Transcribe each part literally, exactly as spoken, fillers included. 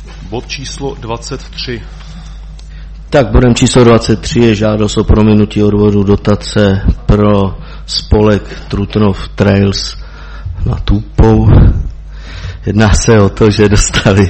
Bod číslo dvacet tři. Tak bodem číslo dvacet tři je žádost o prominutí odvodu dotace pro spolek Trutnov Trails na Tupou. Jedná se o to, že dostali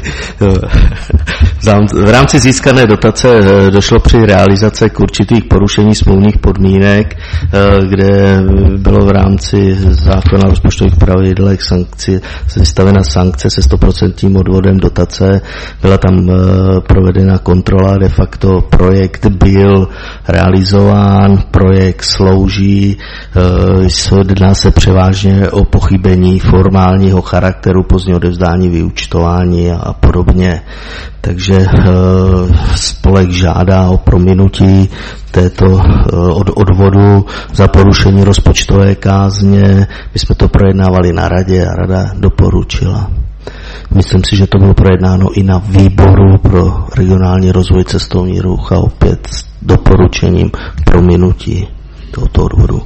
v rámci získané dotace došlo při realizaci k určitých porušení smluvních podmínek, kde bylo v rámci zákona o rozpočtových pravidlech sankci, vystavena sankce se sto procent odvodem dotace. Byla tam provedena kontrola, de facto projekt byl realizován, projekt slouží, jedná se převážně o pochybení formálního charakteru, pozdního odevzdání, vyúčtování a podobně. Takže e, spolek žádá o prominutí této e, od, odvodu za porušení rozpočtové kázně. My jsme to projednávali na radě a rada doporučila. Myslím si, že to bylo projednáno i na výboru pro regionální rozvoj cestovní ruch a opět s doporučením prominutí tohoto odvodu.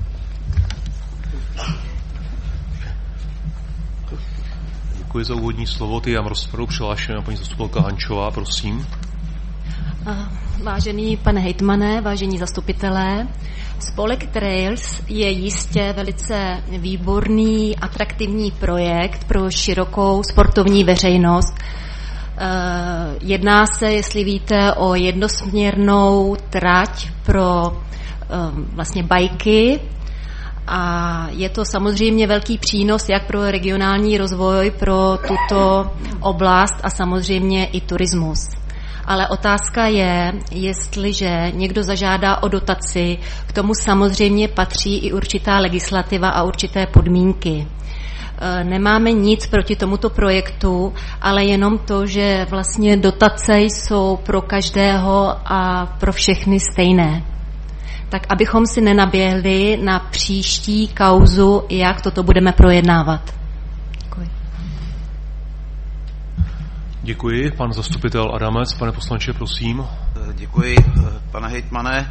Děkuji za úvodní slovo. Ty mám rozpravu přihlášená paní zastupitelka Hančová, prosím. Vážený pane hejtmane, vážení zastupitelé, spolek Trails je jistě velice výborný, atraktivní projekt pro širokou sportovní veřejnost. Jedná se, jestli víte, o jednosměrnou trať pro vlastně bajky, a je to samozřejmě velký přínos jak pro regionální rozvoj, pro tuto oblast a samozřejmě i turismus. Ale otázka je, jestliže někdo zažádá o dotaci, k tomu samozřejmě patří i určitá legislativa a určité podmínky. Nemáme nic proti tomuto projektu, ale jenom to, že vlastně dotace jsou pro každého a pro všechny stejné. Tak abychom si nenaběhli na příští kauzu, jak toto budeme projednávat. Děkuji. Děkuji. Pan zastupitel Adamec, pane poslanče, prosím. Děkuji, pane hejtmane.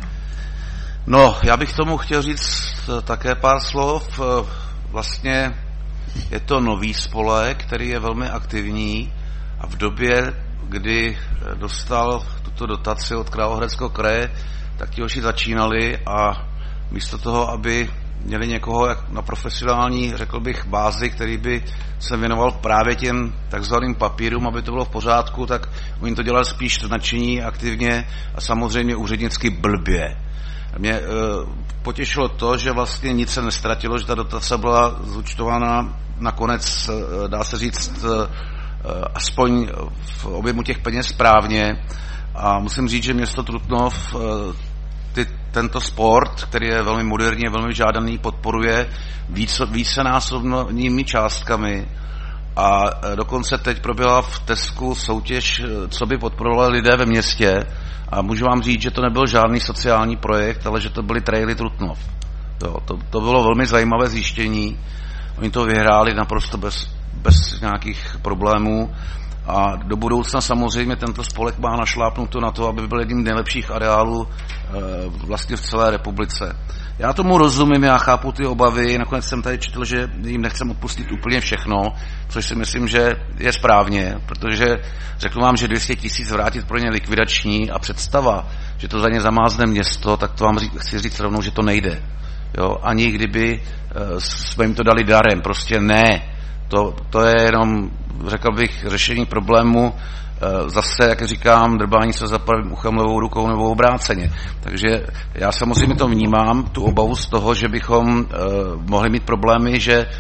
No, já bych tomu chtěl říct také pár slov. Vlastně je to nový spolek, který je velmi aktivní a v době, kdy dostal tuto dotaci od Královéhradeckého kraje, tak ti hoši začínali a místo toho, aby měli někoho jak na profesionální, řekl bych, bázi, který by se věnoval právě těm takzvaným papírům, aby to bylo v pořádku, tak oni to dělali spíš nadšení, aktivně a samozřejmě úřednicky blbě. Mě e, potěšilo to, že vlastně nic se nestratilo, že ta dotace byla zúčtována nakonec, e, dá se říct, e, aspoň v objemu těch peněz správně. A musím říct, že město Trutnov ty, tento sport, který je velmi moderní, velmi žádaný, podporuje víc, vícenásobnými částkami. A dokonce teď proběhla v Tesku soutěž, co by podporovali lidé ve městě. A můžu vám říct, že to nebyl žádný sociální projekt, ale že to byly traily Trutnov. Jo, to, to bylo velmi zajímavé zjištění. Oni to vyhráli naprosto bez, bez nějakých problémů. A do budoucna samozřejmě tento spolek má našlápnuto na to, aby byl jedním z nejlepších areálů e, vlastně v celé republice. Já tomu rozumím, já chápu ty obavy, nakonec jsem tady četl, že jim nechcem odpustit úplně všechno, což si myslím, že je správně, protože řeknu vám, že dvě stě tisíc vrátit pro ně likvidační a představa, že to za ně zamázne město, tak to vám řík, chci říct rovnou, že to nejde. Jo? Ani kdyby e, jsme jim to dali darem, prostě ne. To, to je jenom, řekl bych, řešení problému e, zase, jak říkám, drbání se za pravým uchem, levou rukou nebo obráceně. Takže já samozřejmě to vnímám, tu obavu z toho, že bychom e, mohli mít problémy, že e,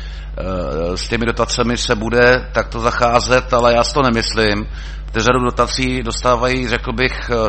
s těmi dotacemi se bude takto zacházet, ale já si to nemyslím. Protože řadu dotací dostávají, řekl bych, e,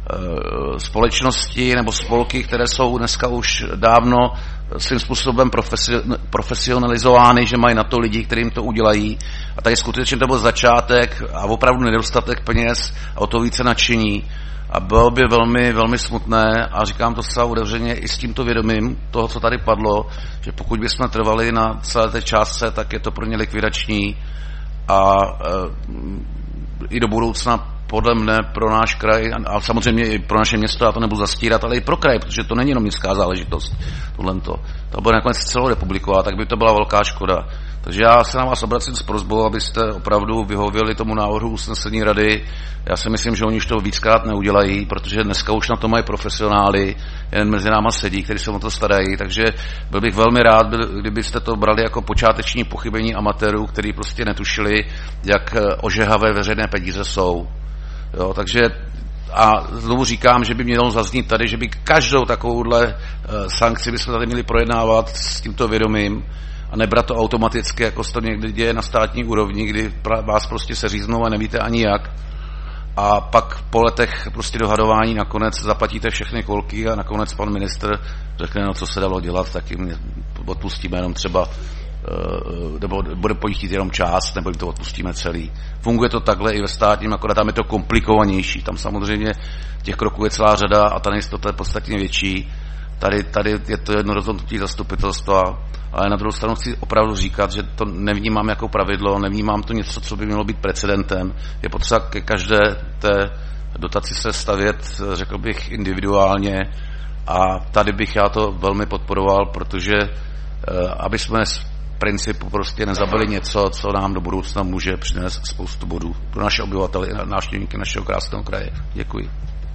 společnosti nebo spolky, které jsou dneska už dávno svým způsobem profesionalizovány, že mají na to lidi, kterým to udělají. A tady skutečně to byl začátek a opravdu nedostatek peněz a o to více nadšení. A bylo by velmi, velmi smutné, a říkám to zcela otevřeně i s tímto vědomím toho, co tady padlo, že pokud bychom trvali na celé té částce, tak je to pro ně likvidační a e, i do budoucna podle mne pro náš kraj a samozřejmě i pro naše město, já to nebudu zastírat, ale i pro kraj, protože to není jenom městská záležitost. Tohle to bude nakonec celorepubliková, tak by to byla velká škoda. Takže já se na vás obracím s prosbou, abyste opravdu vyhověli tomu návrhu usnesení rady. Já si myslím, že oni už to víckrát neudělají, protože dneska už na to mají profesionály, jen mezi náma sedí, kteří se o to starají, takže byl bych velmi rád, kdybyste to brali jako počáteční pochybení amatérů, kteří prostě netušili, jak ožehavé veřejné peníze jsou. Jo, takže a znovu říkám, že by mělo zaznít tady, že by každou takovouhle sankci bychom tady měli projednávat s tímto vědomím a nebrat to automaticky, jako se to někdy děje na státní úrovni, kdy vás prostě seříznou a nevíte ani jak. A pak po letech prostě dohadování nakonec zaplatíte všechny kolky a nakonec pan ministr řekne, no co se dalo dělat, tak jim odpustíme jenom třeba, nebo bude po nich chtít jenom část, nebo jim to odpustíme celý. Funguje to takhle i ve státním, akorát tam je to komplikovanější. Tam samozřejmě těch kroků je celá řada a ta nejistota je podstatně větší. Tady, tady je to jedno rozhodnutí zastupitelstva, ale na druhou stranu chci opravdu říkat, že to nevnímám jako pravidlo, nevnímám to něco, co by mělo být precedentem. Je potřeba ke každé té dotaci se stavět, řekl bych, individuálně a tady bych já to velmi podporoval, protože aby jsme z principu prostě nezabili něco, co nám do budoucna může přinést spoustu bodů pro naše obyvatele i návštěvníky našeho krásného kraje. Děkuji.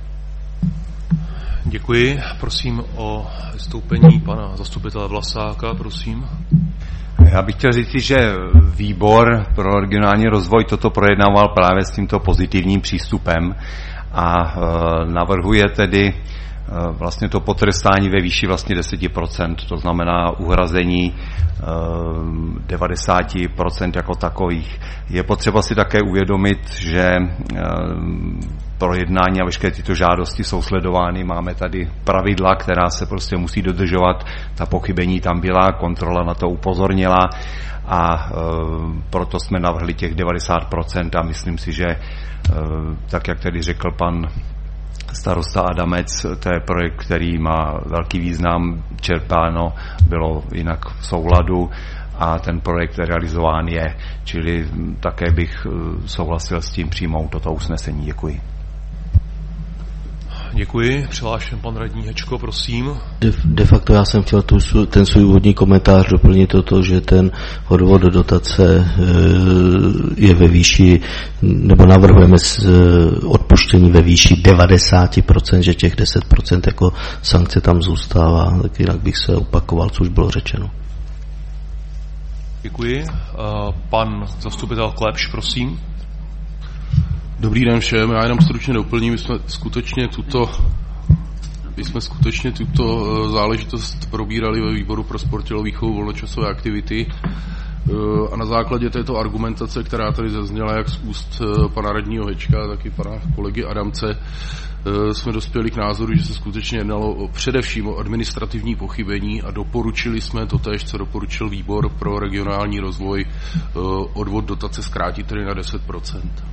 Děkuji. Prosím o vystoupení pana zastupitele Vlasáka, prosím. Já bych chtěl říct, že výbor pro regionální rozvoj toto projednával právě s tímto pozitivním přístupem a navrhuje tedy vlastně to potrestání ve výši vlastně deset procent, to znamená uhrazení devadesát procent jako takových. Je potřeba si také uvědomit, že projednání a veškeré tyto žádosti jsou sledovány. Máme tady pravidla, která se prostě musí dodržovat. Ta pochybení tam byla, kontrola na to upozornila a e, proto jsme navrhli těch devadesát procent a myslím si, že e, tak, jak tedy řekl pan starosta Adamec, to je projekt, který má velký význam, čerpáno bylo jinak v souladu a ten projekt realizován je, čili také bych souhlasil s tím přijmout toto usnesení. Děkuji. Děkuji. Přihlášen pan radní Hečko, prosím. De, de facto já jsem chtěl tu, ten svůj úvodní komentář doplnit toto, že ten odvod do dotace je ve výši, nebo navrhujeme odpuštění ve výši devadesát procent, že těch deset procent jako sankce tam zůstává, tak jinak bych se opakoval, co už bylo řečeno. Děkuji. Pan zastupitel Klepš, prosím. Dobrý den všem, já jenom stručně doplním, my jsme skutečně tuto, my jsme skutečně tuto záležitost probírali ve výboru pro sport, tělovýchovu, volnočasové aktivity a na základě této argumentace, která tady zazněla jak z úst pana radního Hečka, tak i pana kolegy Adamce, jsme dospěli k názoru, že se skutečně jednalo o, především o administrativní pochybení a doporučili jsme to též, co doporučil výbor pro regionální rozvoj, odvod dotace zkrátit tedy na deset procent.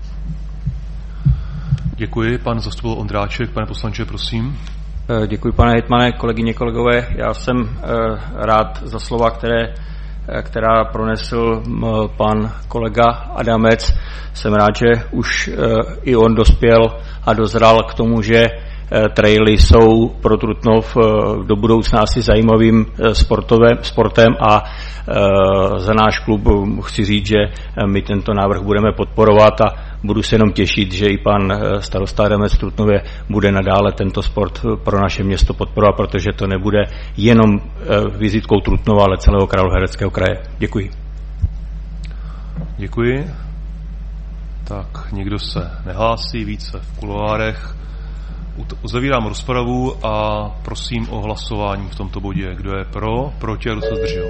Děkuji. Pan zastupitel Ondráček, pane poslanče, prosím. Děkuji, pane hejtmane, kolegyně, kolegové. Já jsem rád za slova, které, která pronesl pan kolega Adamec. Jsem rád, že už i on dospěl a dozral k tomu, že traily jsou pro Trutnov do budoucna asi zajímavým sportovem, sportem a za náš klub chci říct, že my tento návrh budeme podporovat a budu se jenom těšit, že i pan starosta Adamec v Trutnově bude nadále tento sport pro naše město podporovat, protože to nebude jenom vizitkou Trutnova, ale celého Královéhradeckého kraje. Děkuji. Děkuji. Tak, nikdo se nehlásí, více v kuloárech. Uzavírám rozpravu a prosím o hlasování v tomto bodě. Kdo je pro, proti a kdo se zdržel?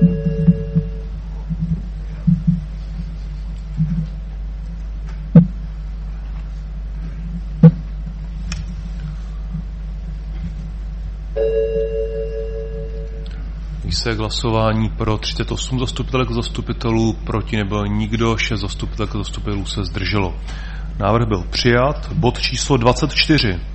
Výsledek hlasování pro třicet osm zastupitelek a zastupitelů, proti nebyl nikdo, šest zastupitelek a zastupitelů se zdrželo. Návrh byl přijat. Bod číslo dvacet čtyři.